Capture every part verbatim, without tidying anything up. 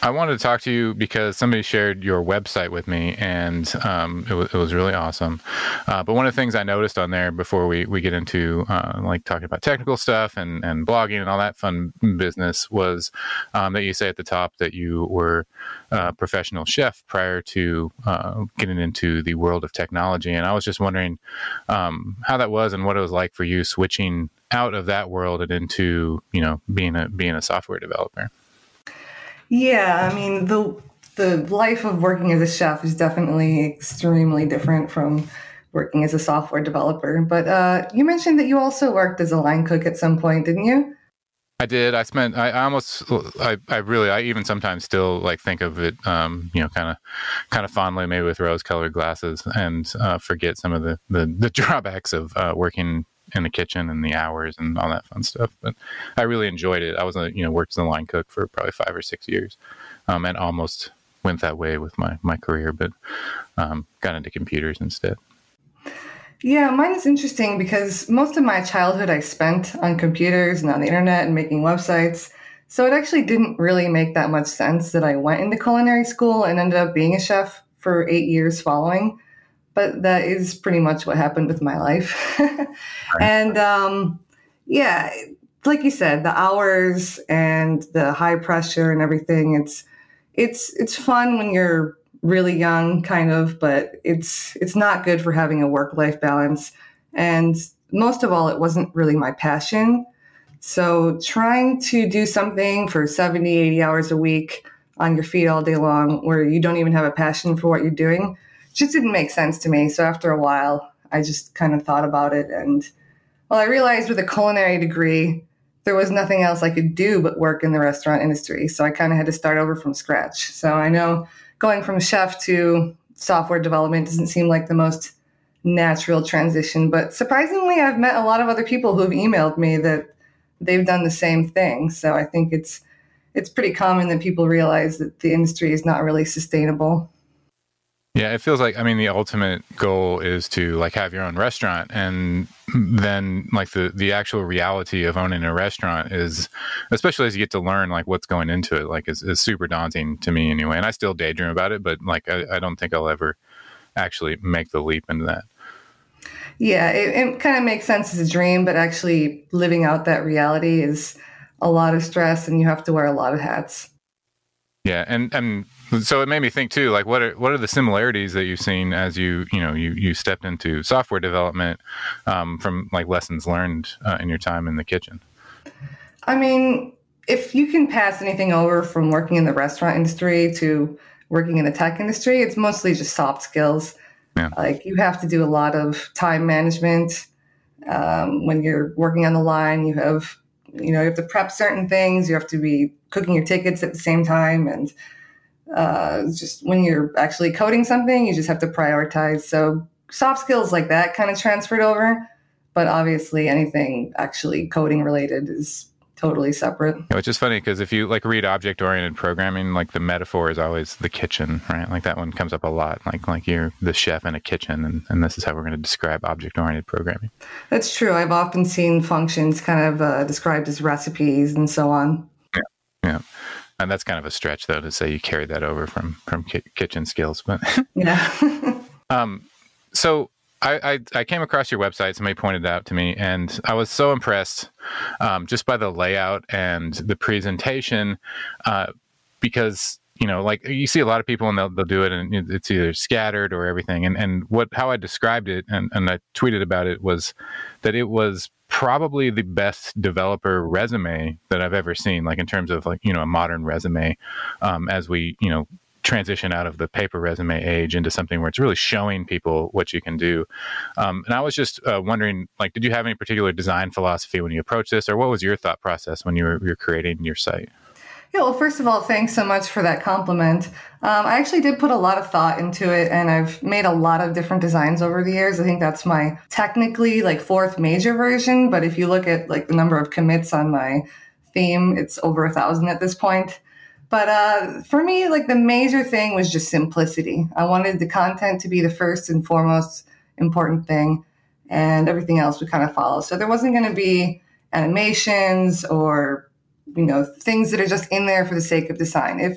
I wanted to talk to you because somebody shared your website with me, and um, it, was, it was really awesome. Uh, but one of the things I noticed on there before we, we get into uh, like talking about technical stuff and, and blogging and all that fun business was um, that you say at the top that you were a professional chef prior to uh, getting into the world of technology. And I was just wondering um, how that was and what it was like for you switching out of that world and into, you know, being a being a software developer. Yeah, I mean, the the life of working as a chef is definitely extremely different from working as a software developer. But uh, you mentioned that you also worked as a line cook at some point, didn't you? I did. I spent, I, I almost, I, I really, I even sometimes still like think of it, um, you know, kind of, kind of fondly, maybe with rose colored glasses, and uh, forget some of the, the, the drawbacks of uh, working in the kitchen and the hours and all that fun stuff. But I really enjoyed it. I was a, you know, worked as a line cook for probably five or six years, um, and almost went that way with my, my career, but um, got into computers instead. Yeah, mine is interesting because most of my childhood I spent on computers and on the internet and making websites. So it actually didn't really make that much sense that I went into culinary school and ended up being a chef for eight years following. But that is pretty much what happened with my life. And um, yeah, like you said, the hours and the high pressure and everything, it's it's it's fun when you're really young, kind of, but it's it's not good for having a work-life balance. And most of all, it wasn't really my passion. So trying to do something for seventy, eighty hours a week on your feet all day long where you don't even have a passion for what you're doing just didn't make sense to me. So after a while, I just kind of thought about it. And well, I realized with a culinary degree, there was nothing else I could do but work in the restaurant industry. So I kind of had to start over from scratch. So I know going from chef to software development doesn't seem like the most natural transition, but surprisingly, I've met a lot of other people who've emailed me that they've done the same thing. So I think it's it's pretty common that people realize that the industry is not really sustainable. Yeah, it feels like, I mean, the ultimate goal is to like have your own restaurant, and then like the, the actual reality of owning a restaurant is, especially as you get to learn like what's going into it, like is, is super daunting to me anyway. And I still daydream about it, but like, I, I don't think I'll ever actually make the leap into that. Yeah, it, it kind of makes sense as a dream, but actually living out that reality is a lot of stress and you have to wear a lot of hats. Yeah. And, and so it made me think too, like what are, what are the similarities that you've seen as you, you know, you, you stepped into software development um, from like lessons learned uh, in your time in the kitchen? I mean, if you can pass anything over from working in the restaurant industry to working in the tech industry, it's mostly just soft skills. Yeah. Like you have to do a lot of time management. Um, when you're working on the line, you have, you know, you have to prep certain things. You have to be cooking your tickets at the same time. And uh, just when you're actually coding something, you just have to prioritize. So soft skills like that kind of transferred over. But obviously anything actually coding related is totally separate. Which is funny because if you like read object-oriented programming, like the metaphor is always the kitchen, right? Like that one comes up a lot. Like like you're the chef in a kitchen, and, and this is how we're going to describe object-oriented programming. That's true. I've often seen functions kind of uh, described as recipes and so on. Yeah, yeah. And that's kind of a stretch, though, to say you carried that over from from ki- kitchen skills. But yeah. um, so. I, I, I came across your website, somebody pointed it out to me, and I was so impressed um, just by the layout and the presentation uh, because, you know, like you see a lot of people and they'll, they'll do it and it's either scattered or everything. And, and what how I described it and, and I tweeted about it was that it was probably the best developer resume that I've ever seen, like in terms of like, you know, a modern resume um, as we, you know, transition out of the paper resume age into something where it's really showing people what you can do. Um, and I was just uh, wondering, like, did you have any particular design philosophy when you approached this, or what was your thought process when you were, you were creating your site? Yeah, well, first of all, thanks so much for that compliment. Um, I actually did put a lot of thought into it, and I've made a lot of different designs over the years. I think that's my technically like fourth major version, but if you look at like the number of commits on my theme, it's over a thousand at this point. But uh, for me, like the major thing was just simplicity. I wanted the content to be the first and foremost important thing, and everything else would kind of follow. So there wasn't going to be animations or, you know, things that are just in there for the sake of design. If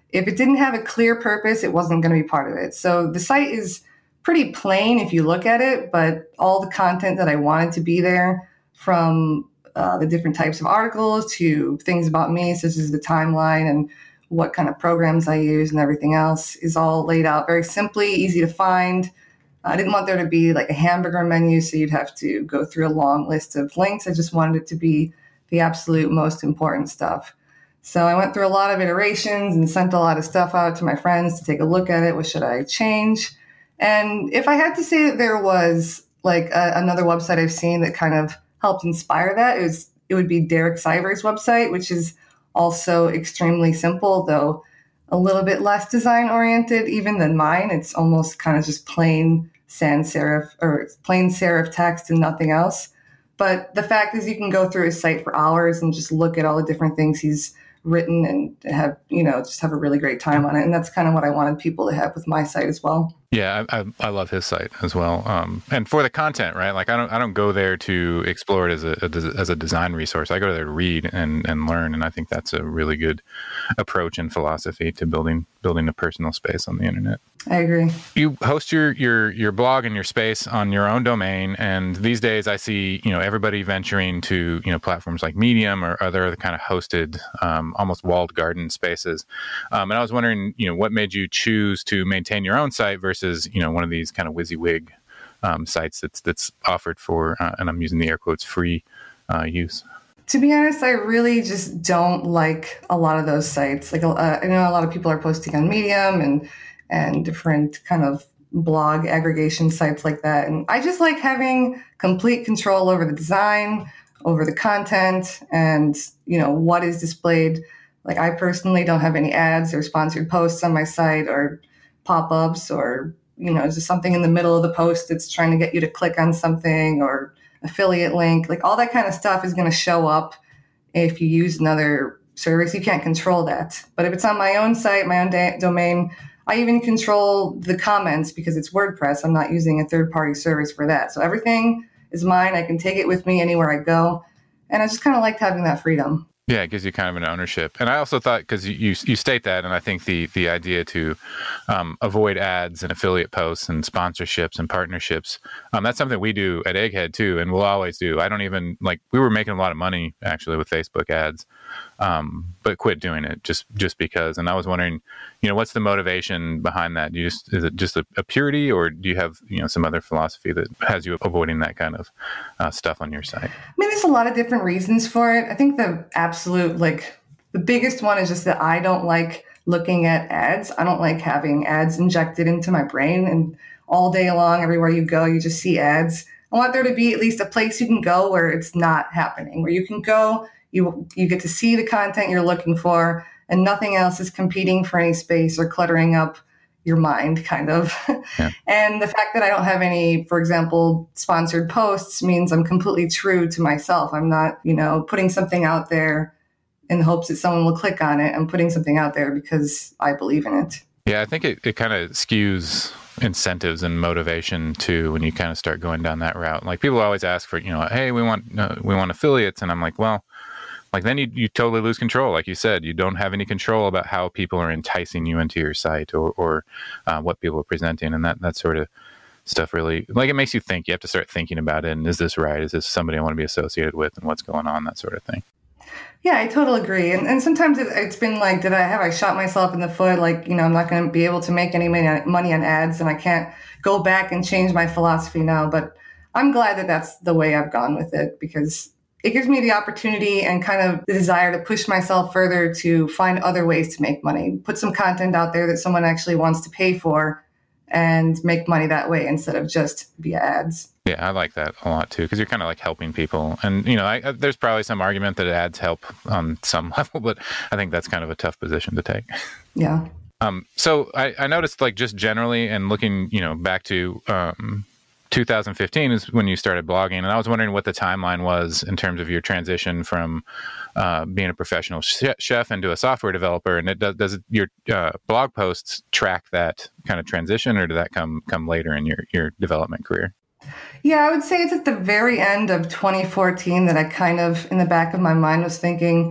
if it didn't have a clear purpose, it wasn't going to be part of it. So the site is pretty plain if you look at it, but all the content that I wanted to be there, from uh, the different types of articles to things about me, such as the timeline and what kind of programs I use and everything else, is all laid out very simply, easy to find. I didn't want there to be like a hamburger menu, so you'd have to go through a long list of links. I just wanted it to be the absolute most important stuff. So I went through a lot of iterations and sent a lot of stuff out to my friends to take a look at it. What should I change? And if I had to say that there was like a, another website I've seen that kind of helped inspire that, it was it would be Derek Siver's website, which is also extremely simple, though a little bit less design oriented even than mine. It's almost kind of just plain sans serif or plain serif text and nothing else. But the fact is, you can go through his site for hours and just look at all the different things he's written and have, you know, just have a really great time on it. And that's kind of what I wanted people to have with my site as well. Yeah, I, I, I love his site as well. Um, and for the content, right? Like I don't I don't go there to explore it as a, a as a design resource. I go there to read and, and learn. And I think that's a really good approach and philosophy to building building a personal space on the internet. I agree. You host your your your blog and your space on your own domain, and these days I see, you know, everybody venturing to, you know, platforms like Medium or other kind of hosted, um, almost walled garden spaces. Um, and I was wondering, you know, what made you choose to maintain your own site versus, you know, one of these kind of WYSIWYG um, sites that's that's offered for, uh, and I'm using the air quotes, free uh, use. To be honest, I really just don't like a lot of those sites. Like, uh, I know a lot of people are posting on Medium and and different kind of blog aggregation sites like that. And I just like having complete control over the design, over the content, and, you know, what is displayed. Like, I personally don't have any ads or sponsored posts on my site or pop-ups or, you know, just something in the middle of the post that's trying to get you to click on something or affiliate link. Like, all that kind of stuff is going to show up if you use another service. You can't control that. But if it's on my own site, my own da- domain, I even control the comments because it's WordPress. I'm not using a third-party service for that. So everything is mine. I can take it with me anywhere I go. And I just kind of liked having that freedom. Yeah, it gives you kind of an ownership. And I also thought, because you, you you state that, and I think the the idea to um, avoid ads and affiliate posts and sponsorships and partnerships, um, that's something we do at Egghead too, and we'll always do. I don't even, like, we were making a lot of money actually with Facebook ads, um, but quit doing it just just because. And I was wondering, you know, what's the motivation behind that? Do you just, is it just a, a purity, or do you have, you know, some other philosophy that has you avoiding that kind of uh, stuff on your site? I mean, there's a lot of different reasons for it. I think the absolute, like, the biggest one is just that I don't like looking at ads. I don't like having ads injected into my brain, and all day long, everywhere you go, you just see ads. I want there to be at least a place you can go where it's not happening, where you can go, you you get to see the content you're looking for, and nothing else is competing for any space or cluttering up your mind, kind of. Yeah. And the fact that I don't have any, for example, sponsored posts means I'm completely true to myself. I'm not, you know, putting something out there in the hopes that someone will click on it. I'm putting something out there because I believe in it. Yeah, I think it, it kind of skews incentives and motivation too when you kind of start going down that route. Like, people always ask for, you know, hey, we want uh, we want affiliates, and I'm like, well, like, then you you totally lose control. Like you said, you don't have any control about how people are enticing you into your site or or uh, what people are presenting, and that that sort of stuff really, like, it makes you think. You have to start thinking about it. And is this right? Is this somebody I want to be associated with, and what's going on? That sort of thing. Yeah, I totally agree. And and sometimes it, it's been like, did I have I shot myself in the foot? Like, you know, I'm not going to be able to make any money, money on ads, and I can't go back and change my philosophy now. But I'm glad that that's the way I've gone with it, because it gives me the opportunity and kind of the desire to push myself further to find other ways to make money, put some content out there that someone actually wants to pay for, and make money that way instead of just via ads. Yeah, I like that a lot too, because you're kind of like helping people. And, you know, I, there's probably some argument that ads help on some level, but I think that's kind of a tough position to take. Yeah. Um. So I, I noticed, like, just generally, and looking, you know, back to um, two thousand fifteen is when you started blogging. And I was wondering what the timeline was in terms of your transition from uh, being a professional sh- chef into a software developer. And it does, does it, your uh, blog posts track that kind of transition, or did that come come later in your, your development career? Yeah, I would say it's at the very end of twenty fourteen that I kind of, in the back of my mind, was thinking,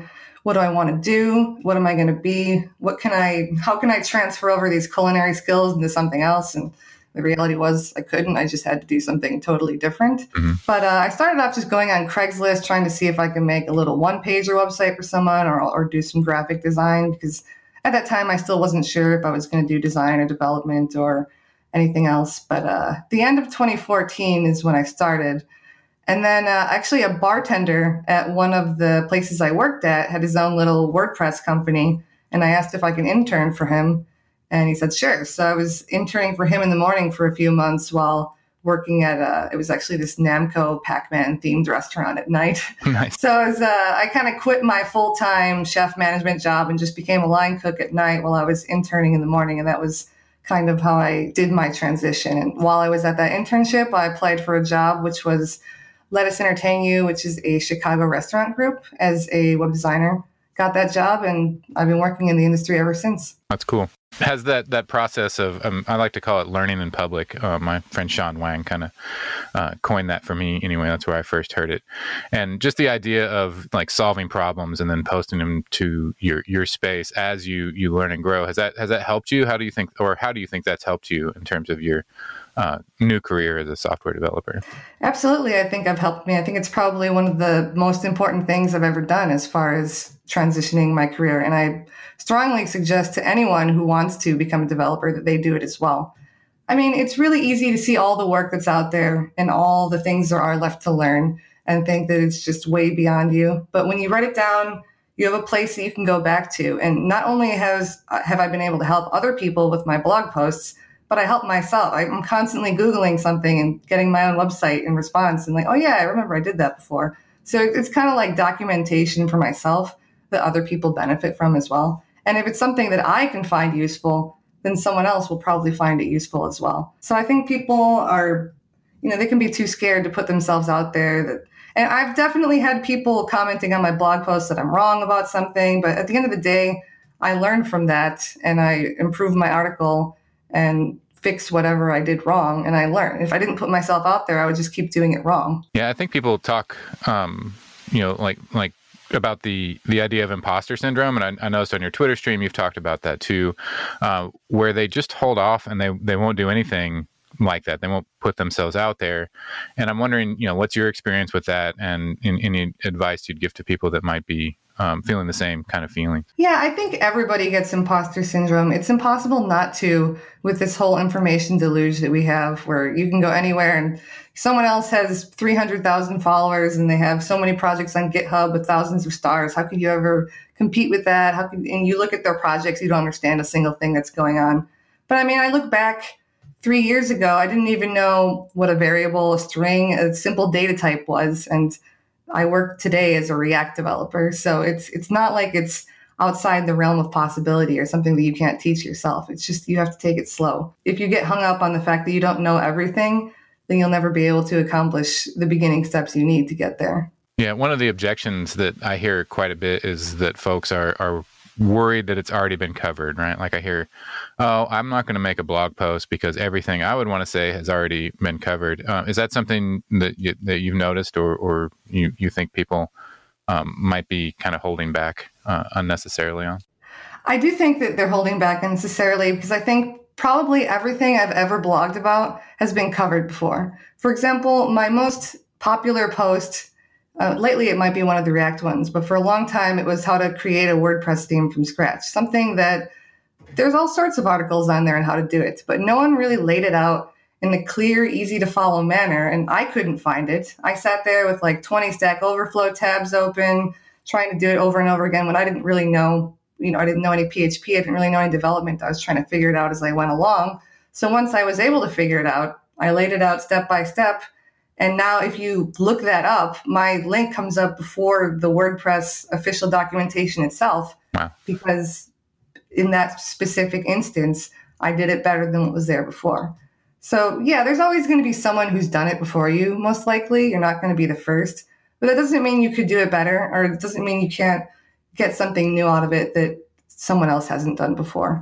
what do I want to do? What am I going to be? What can I, how can I transfer over these culinary skills into something else? And the reality was I couldn't. I just had to do something totally different. Mm-hmm. But uh, I started off just going on Craigslist, trying to see if I could make a little one-pager website for someone or, or do some graphic design, because at that time I still wasn't sure if I was going to do design or development or anything else. But uh, the end of twenty fourteen is when I started. And then uh, actually a bartender at one of the places I worked at had his own little WordPress company. And I asked if I could intern for him. And he said, sure. So I was interning for him in the morning for a few months while working at, a, it was actually this Namco Pac-Man themed restaurant at night. Nice. So I, was, uh, I kind of quit my full-time chef management job and just became a line cook at night while I was interning in the morning. And that was kind of how I did my transition. And while I was at that internship, I applied for a job, which was Let Us Entertain You, which is a Chicago restaurant group, as a web designer. Got that job, and I've been working in the industry ever since. That's cool. Has that that process of, um, I like to call it learning in public. Uh, my friend Sean Wang kind of uh, coined that for me anyway. That's where I first heard it. And just the idea of like solving problems and then posting them to your your space as you you learn and grow. Has that has that helped you? How do you think, or how do you think that's helped you in terms of your uh, new career as a software developer? Absolutely. I think I've helped me. I think it's probably one of the most important things I've ever done as far as transitioning my career. And I strongly suggest to anyone who wants to become a developer that they do it as well. I mean, it's really easy to see all the work that's out there and all the things there are left to learn and think that it's just way beyond you. But when you write it down, you have a place that you can go back to. And not only has have I been able to help other people with my blog posts, but I help myself. I'm constantly Googling something and getting my own website in response and like, oh yeah, I remember I did that before. So it's kind of like documentation for myself that other people benefit from as well. And if it's something that I can find useful, then someone else will probably find it useful as well. So I think people are, you know, they can be too scared to put themselves out there. That, and I've definitely had people commenting on my blog posts that I'm wrong about something. But at the end of the day, I learned from that and I improved my article and fix whatever I did wrong. And I learned. If I didn't put myself out there, I would just keep doing it wrong. Yeah, I think people talk, um, you know, like like about the the idea of imposter syndrome, and I, I noticed on your Twitter stream you've talked about that too, uh, where they just hold off and they they won't do anything like that. They won't put themselves out there. And I'm wondering, you know, what's your experience with that, and in, any advice you'd give to people that might be um, feeling the same kind of feeling? Yeah, I think everybody gets imposter syndrome. It's impossible not to with this whole information deluge that we have, where you can go anywhere and someone else has three hundred thousand followers and they have so many projects on GitHub with thousands of stars. How could you ever compete with that? How could, and you look at their projects, you don't understand a single thing that's going on. But I mean, I look back three years ago, I didn't even know what a variable, a string, a simple data type was. And I work today as a React developer. So it's it's not like it's outside the realm of possibility or something that you can't teach yourself. It's just you have to take it slow. If you get hung up on the fact that you don't know everything, then you'll never be able to accomplish the beginning steps you need to get there. Yeah, one of the objections that I hear quite a bit is that folks are are worried that it's already been covered, right? Like I hear, oh, I'm not going to make a blog post because everything I would want to say has already been covered. Uh, is that something that you, that you've noticed, or or you, you think people um, might be kind of holding back uh, unnecessarily on? I do think that they're holding back unnecessarily because I think probably everything I've ever blogged about has been covered before. For example, my most popular post, uh, lately it might be one of the React ones, but for a long time it was how to create a WordPress theme from scratch, something that there's all sorts of articles on there on how to do it, but no one really laid it out in a clear, easy to follow manner, and I couldn't find it. I sat there with like twenty Stack Overflow tabs open, trying to do it over and over again when I didn't really know, you know, I didn't know any P H P, I didn't really know any development. I was trying to figure it out as I went along. So once I was able to figure it out, I laid it out step by step. And now if you look that up, my link comes up before the WordPress official documentation itself. Wow. Because in that specific instance, I did it better than what was there before. So yeah, there's always going to be someone who's done it before you, most likely. You're not going to be the first. But that doesn't mean you could do it better, or it doesn't mean you can't get something new out of it that someone else hasn't done before.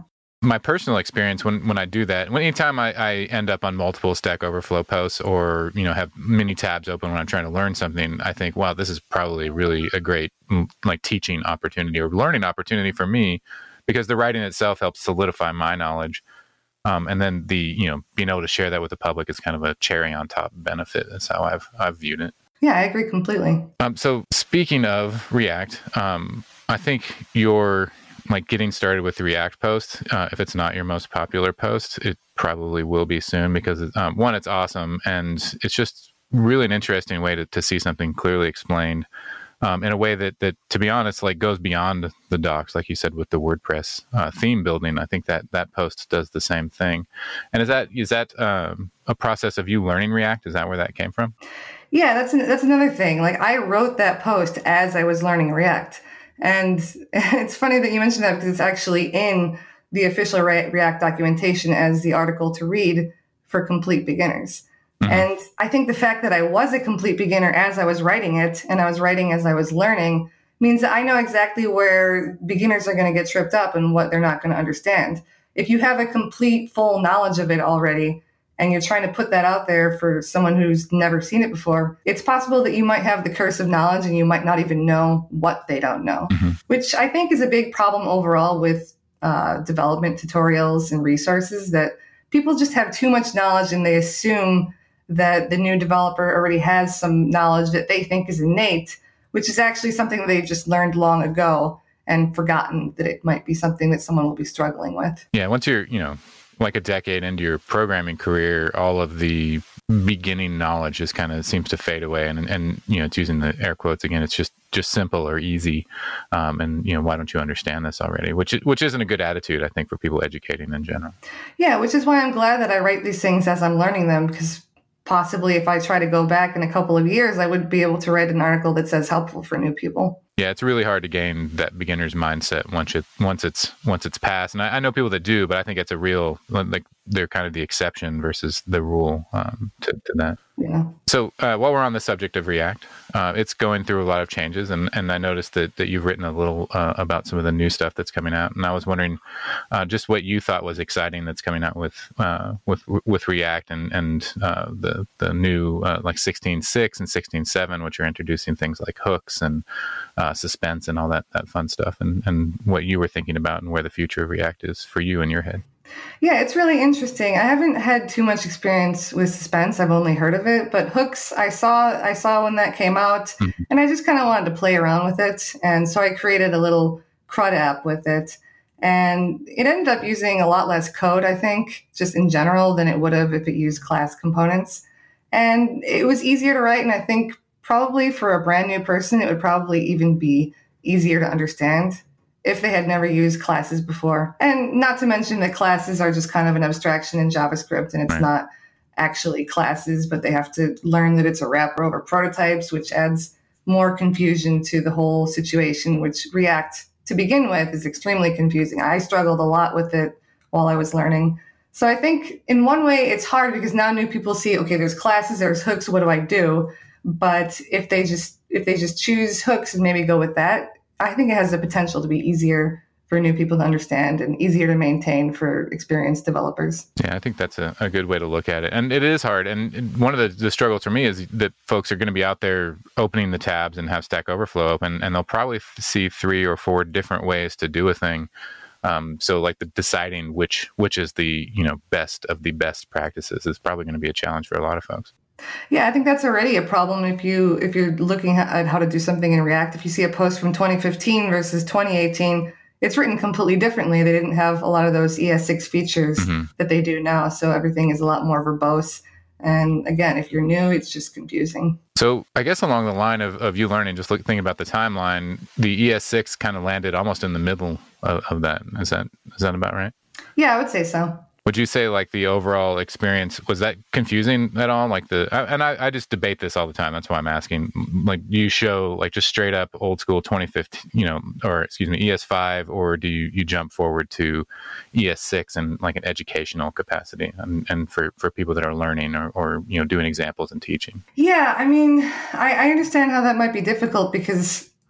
my personal experience when, when I do that, when anytime I, I end up on multiple Stack Overflow posts or, you know, have many tabs open when I'm trying to learn something, I think, wow, this is probably really a great like teaching opportunity or learning opportunity for me, because the writing itself helps solidify my knowledge. Um, and then the, you know, being able to share that with the public is kind of a cherry on top benefit. That's how I've, I've viewed it. Yeah, I agree completely. Um, so speaking of React, um, I think your like getting started with the React post, uh, if it's not your most popular post, it probably will be soon, because um, one, it's awesome, and it's just really an interesting way to, to see something clearly explained um, in a way that, that, to be honest, like goes beyond the docs, like you said with the WordPress uh, theme building. I think that that post does the same thing. And is that is that um, a process of you learning React? Is that where that came from? Yeah, that's an, that's another thing. Like I wrote that post as I was learning React. And it's funny that you mentioned that, because it's actually in the official Re- React documentation as the article to read for complete beginners. Mm-hmm. And I think the fact that I was a complete beginner as I was writing it, and I was writing as I was learning, means that I know exactly where beginners are going to get tripped up and what they're not going to understand. If you have a complete, full knowledge of it already, and you're trying to put that out there for someone who's never seen it before, it's possible that you might have the curse of knowledge and you might not even know what they don't know, mm-hmm. which I think is a big problem overall with uh, development tutorials and resources, that people just have too much knowledge and they assume that the new developer already has some knowledge that they think is innate, which is actually something that they've just learned long ago and forgotten that it might be something that someone will be struggling with. Yeah, once you're, you know, like a decade into your programming career, all of the beginning knowledge just kind of seems to fade away. And, and, you know, it's using the air quotes again, it's just, just simple or easy. Um, and, you know, why don't you understand this already? Which, which isn't a good attitude, I think, for people educating in general. Yeah, which is why I'm glad that I write these things as I'm learning them, because possibly if I try to go back in a couple of years, I would be able to write an article that says helpful for new people. Yeah, it's really hard to gain that beginner's mindset once it once it's once it's passed. And I, I know people that do, but I think it's a real, like, they're kind of the exception versus the rule um, to, to that. Yeah. So uh, while we're on the subject of React, uh, it's going through a lot of changes, and, and I noticed that, that you've written a little uh, about some of the new stuff that's coming out. And I was wondering uh, just what you thought was exciting that's coming out with uh, with with React and and uh, the the new uh, like sixteen point six and sixteen point seven, which are introducing things like hooks and uh, suspense and all that that fun stuff, and and what you were thinking about and where the future of React is for you in your head. Yeah, it's really interesting. I haven't had too much experience with suspense. I've only heard of it, but hooks, I saw I saw when that came out, mm-hmm. and I just kind of wanted to play around with it. And so I created a little CRUD app with it. And it ended up using a lot less code, I think, just in general, than it would have if it used class components. And it was easier to write, and I think probably for a brand new person, it would probably even be easier to understand if they had never used classes before. And not to mention that classes are just kind of an abstraction in JavaScript, and it's right. not actually classes, but they have to learn that it's a wrapper over prototypes, which adds more confusion to the whole situation, which React, to begin with, is extremely confusing. I struggled a lot with it while I was learning. So I think in one way it's hard because now new people see, okay, there's classes, there's hooks, what do I do? But if they just if they just choose hooks and maybe go with that, I think it has the potential to be easier for new people to understand and easier to maintain for experienced developers. Yeah, I think that's a, a good way to look at it. And it is hard. And one of the, the struggles for me is that folks are going to be out there opening the tabs and have Stack Overflow open, and they'll probably see three or four different ways to do a thing. Um, so like the deciding which which is the, you know, best of the best practices is probably going to be a challenge for a lot of folks. Yeah, I think that's already a problem if you if you're looking at how to do something in React. If you see a post from twenty fifteen versus twenty eighteen, it's written completely differently. They didn't have a lot of those E S six features mm-hmm. that they do now, so everything is a lot more verbose. And again, if you're new, it's just confusing. So I guess along the line of, of you learning, just look, thinking about the timeline, the E S six kind of landed almost in the middle of, of that. Is that is that about right? Yeah, I would say so. Would you say like the overall experience, was that confusing at all? Like the, and I, I just debate this all the time. That's why I'm asking, like, you show like just straight up old school twenty fifteen, you know, or excuse me, E S five, or do you, you jump forward to E S six and like an educational capacity and, and for, for people that are learning or, or, you know, doing examples and teaching? Yeah. I mean, I, I understand how that might be difficult because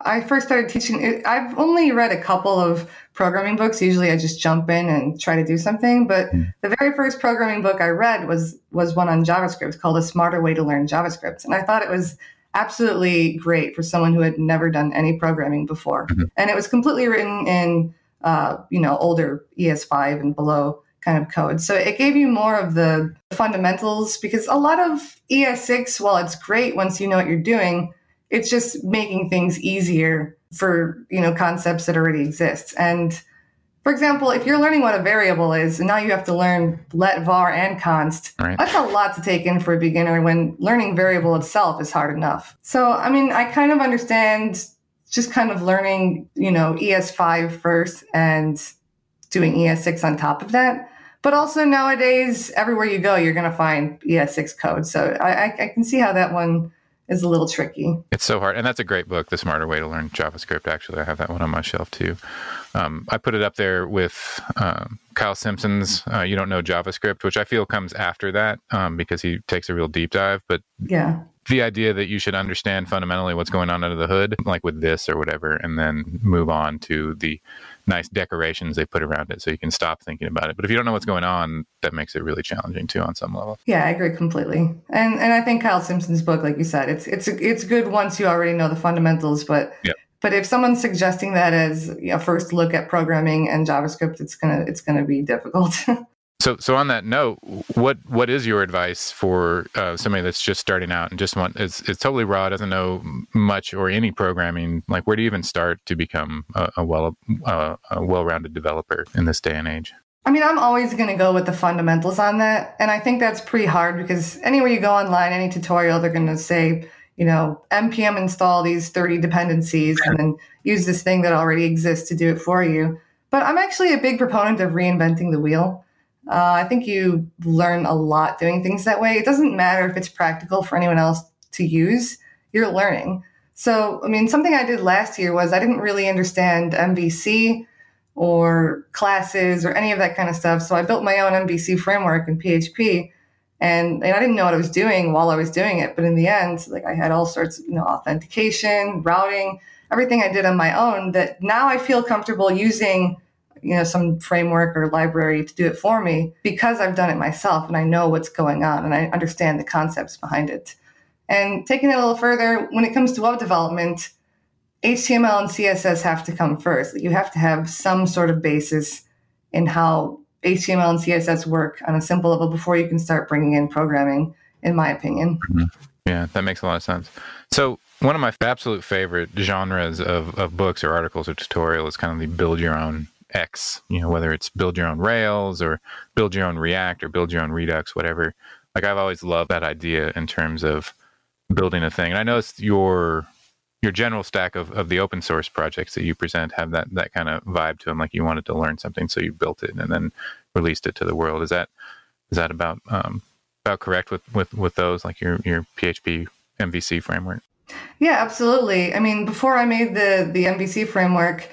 I first started teaching, I've only read a couple of programming books. Usually I just jump in and try to do something. But the very first programming book I read was, was one on JavaScript called A Smarter Way to Learn JavaScript. And I thought it was absolutely great for someone who had never done any programming before. Mm-hmm. And it was completely written in, uh, you know, older E S five and below kind of code. So it gave you more of the fundamentals, because a lot of E S six, while it's great once you know what you're doing, it's just making things easier for, you know, concepts that already exist. And for example, if you're learning what a variable is, and now you have to learn let, var, and const, right. That's a lot to take in for a beginner when learning variable itself is hard enough. So, I mean, I kind of understand just kind of learning, you know, E S five first and doing E S six on top of that. But also nowadays, everywhere you go, you're going to find E S six code. So I, I, I can see how that one is a little tricky. It's so hard. And that's a great book, The Smarter Way to Learn JavaScript. Actually, I have that one on my shelf too. Um, I put it up there with um, Kyle Simpson's uh, You Don't Know JavaScript, which I feel comes after that um, because he takes a real deep dive. But yeah, the idea that you should understand fundamentally what's going on under the hood, like with this or whatever, and then move on to the nice decorations they put around it so you can stop thinking about it. But if you don't know what's going on, that makes it really challenging too on some level. Yeah, I agree completely. And and I think Kyle Simpson's book, like you said, it's it's it's good once you already know the fundamentals. But yep. But if someone's suggesting that as a first look at programming and JavaScript, it's gonna it's gonna be difficult. So, so on that note, what what is your advice for uh, somebody that's just starting out and just want it's it's totally raw, doesn't know much or any programming? Like, where do you even start to become a, a well uh, a well-rounded developer in this day and age? I mean, I'm always going to go with the fundamentals on that, and I think that's pretty hard because anywhere you go online, any tutorial, they're going to say, you know, N P M install these thirty dependencies and then use this thing that already exists to do it for you. But I'm actually a big proponent of reinventing the wheel. Uh, I think you learn a lot doing things that way. It doesn't matter if it's practical for anyone else to use, you're learning. So, I mean, something I did last year was I didn't really understand M V C or classes or any of that kind of stuff. So I built my own M V C framework in P H P. And, and I didn't know what I was doing while I was doing it. But in the end, like I had all sorts of, you know, authentication, routing, everything I did on my own that now I feel comfortable using, you know, some framework or library to do it for me because I've done it myself and I know what's going on and I understand the concepts behind it. And taking it a little further, when it comes to web development, H T M L and C S S have to come first. You have to have some sort of basis in how H T M L and C S S work on a simple level before you can start bringing in programming, in my opinion. Mm-hmm. Yeah, that makes a lot of sense. So one of my absolute favorite genres of, of books or articles or tutorial is kind of the build your own X, you know, whether it's build your own Rails or build your own React or build your own Redux, whatever. Like I've always loved that idea in terms of building a thing. And I noticed your your general stack of, of the open source projects that you present have that that kind of vibe to them. Like you wanted to learn something, so you built it and then released it to the world. Is that is that about um, about correct with, with, with those, like your, your P H P M V C framework? Yeah, absolutely. I mean, before I made the the M V C framework,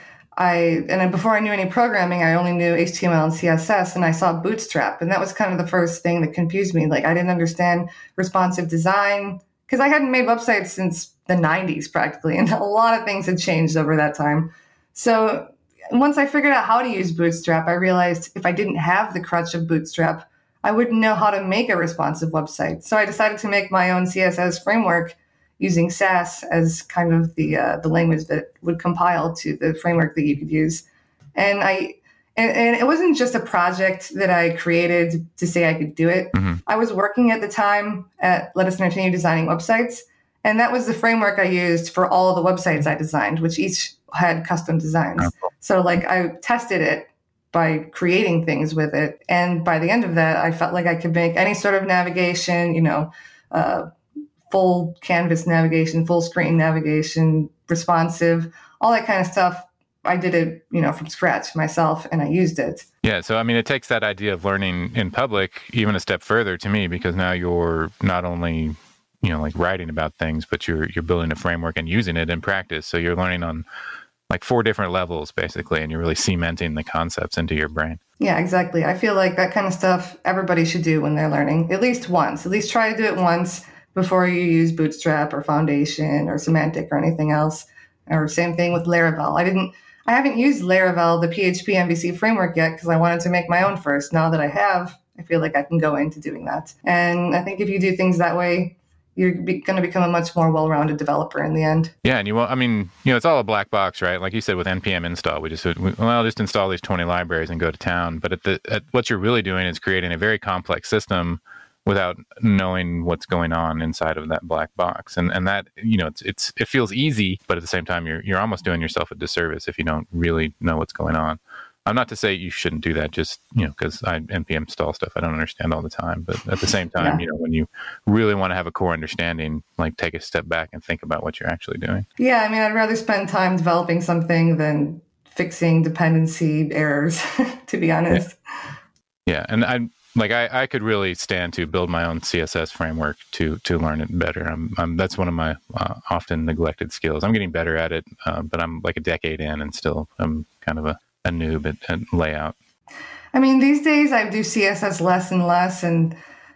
I and before I knew any programming, I only knew H T M L and C S S, and I saw Bootstrap, and that was kind of the first thing that confused me. Like I didn't understand responsive design because I hadn't made websites since the nineties practically, and a lot of things had changed over that time. So once I figured out how to use Bootstrap, I realized if I didn't have the crutch of Bootstrap, I wouldn't know how to make a responsive website. So I decided to make my own C S S framework using Sass as kind of the uh, the language that would compile to the framework that you could use. And I and, and it wasn't just a project that I created to say I could do it. Mm-hmm. I was working at the time at Let Us Entertain You designing websites. And that was the framework I used for all of the websites I designed, which each had custom designs. Oh. So like I tested it by creating things with it. And by the end of that, I felt like I could make any sort of navigation, you know, uh, full canvas navigation, full screen navigation, responsive, all that kind of stuff. I did it, you know, from scratch myself, and I used it. Yeah. So, I mean, it takes that idea of learning in public even a step further to me, because now you're not only, you know, like writing about things, but you're you're building a framework and using it in practice. So you're learning on like four different levels, basically, and you're really cementing the concepts into your brain. Yeah, exactly. I feel like that kind of stuff everybody should do when they're learning, at least once. At least try to do it once before you use Bootstrap or Foundation or Semantic or anything else. Or same thing with Laravel. I didn't, I haven't used Laravel, the P H P M V C framework yet because I wanted to make my own first. Now that I have, I feel like I can go into doing that. And I think if you do things that way, you're be, going to become a much more well-rounded developer in the end. Yeah, and you want, I mean, you know, it's all a black box, right? Like you said with N P M install, we just, we, well, I'll just install these twenty libraries and go to town. But at the, at what you're really doing is creating a very complex system without knowing what's going on inside of that black box. And and that, you know, it's it's it feels easy, but at the same time, you're you're almost doing yourself a disservice if you don't really know what's going on. I'm not to say you shouldn't do that, just, you know, because I N P M install stuff I don't understand all the time. But at the same time, yeah. you know, when you really want to have a core understanding, like take a step back and think about what you're actually doing. Yeah, I mean, I'd rather spend time developing something than fixing dependency errors, to be honest. Yeah, yeah. and I like I, I could really stand to build my own C S S framework to to learn it better. I'm, I'm that's one of my uh, often neglected skills. I'm getting better at it, uh, but I'm like a decade in and still I'm kind of a a noob at, at layout. I mean, these days I do C S S less and less, and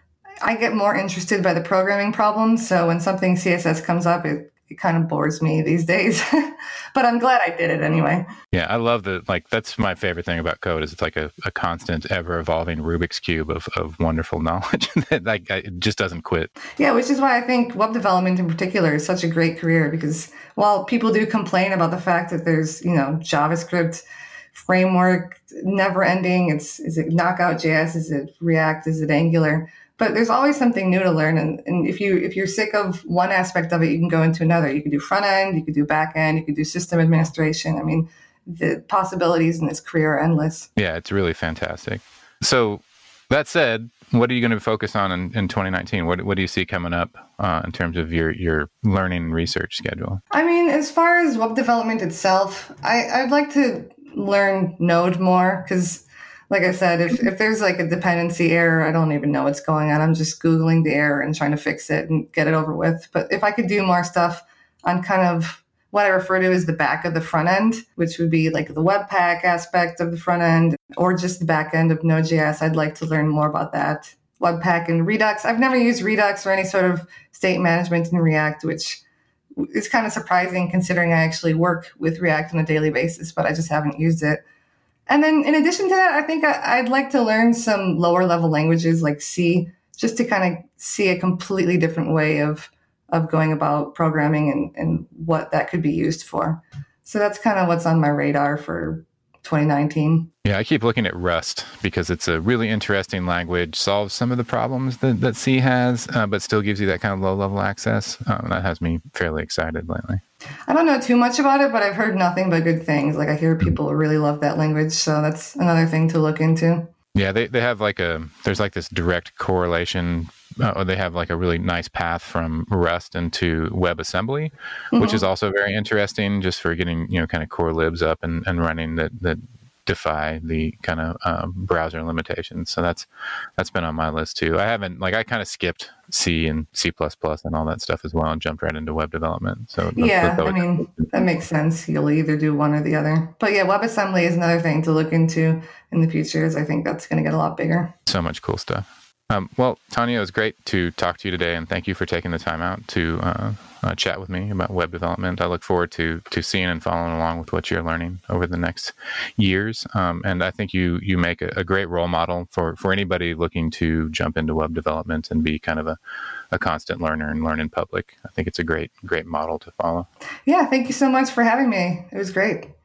I get more interested by the programming problems. So when something C S S comes up, it, it kind of bores me these days. But I'm glad I did it anyway. Yeah, I love the, like, that's my favorite thing about code is it's like a, a constant, ever-evolving Rubik's Cube of, of wonderful knowledge that like, it just doesn't quit. Yeah, which is why I think web development in particular is such a great career, because while people do complain about the fact that there's, you know, JavaScript framework never ending. It's is it Knockout J S? Is it React? Is it Angular? But there's always something new to learn. And, and if you if you're sick of one aspect of it, you can go into another. You could do front end, you could do back end, you could do system administration. I mean, the possibilities in this career are endless. Yeah, it's really fantastic. So that said, what are you going to focus on in, in twenty nineteen? What what do you see coming up uh, in terms of your, your learning and research schedule? I mean, as far as web development itself, I, I'd like to learn Node more because, like I said, if, if there's like a dependency error, I don't even know what's going on. I'm just Googling the error and trying to fix it and get it over with. But if I could do more stuff on kind of what I refer to as the back of the front end, which would be like the Webpack aspect of the front end or just the back end of Node.js, I'd like to learn more about that. Webpack and Redux. I've never used Redux or any sort of state management in React, which it's kind of surprising considering I actually work with React on a daily basis, but I just haven't used it. And then in addition to that, I think I, I'd like to learn some lower level languages like C, just to kind of see a completely different way of, of going about programming and, and what that could be used for. So that's kind of what's on my radar for twenty nineteen. Yeah, I keep looking at Rust because it's a really interesting language, solves some of the problems that, that C has, uh, but still gives you that kind of low-level access. Um, that has me fairly excited lately. I don't know too much about it, but I've heard nothing but good things. Like I hear people really love that language, so that's another thing to look into. Yeah, they, they have like a, there's like this direct correlation, uh, or they have like a really nice path from Rust into WebAssembly, mm-hmm. which is also very interesting just for getting, you know, kind of core libs up and, and running that, that defy the kind of um, browser limitations. So that's that's been on my list too. I haven't, like I kind of skipped C and C plus plus and all that stuff as well and jumped right into web development. So yeah, I mean, that makes sense. You'll either do one or the other. But yeah, WebAssembly is another thing to look into in the future, as I think that's going to get a lot bigger. So much cool stuff. Um, well, Tanya, it was great to talk to you today, and thank you for taking the time out to uh, uh, chat with me about web development. I look forward to to seeing and following along with what you're learning over the next years. Um, and I think you you make a, a great role model for, for anybody looking to jump into web development and be kind of a, a constant learner and learn in public. I think it's a great, great model to follow. Yeah, thank you so much for having me. It was great.